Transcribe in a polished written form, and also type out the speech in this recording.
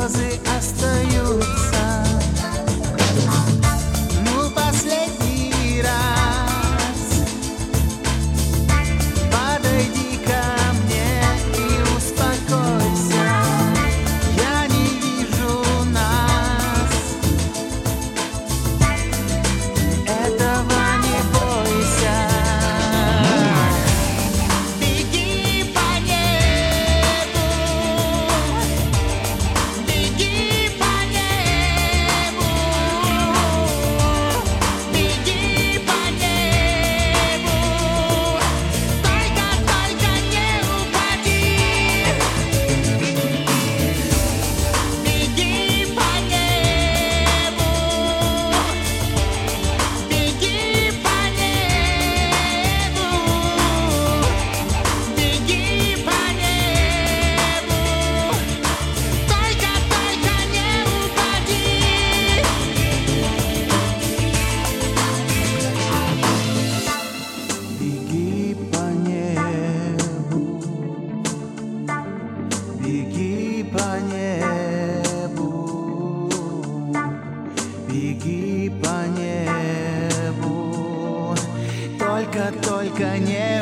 слезы остаются. Ну, последний раз подойди ко мне и успокойся. Я не вижу нас. Этого не бойся. Беги по небу, беги по небу, беги по небу, только не упади. Беги по небу, беги по небу, беги по небу, только не упади. Беги по небу, беги по небу, беги по небу, только не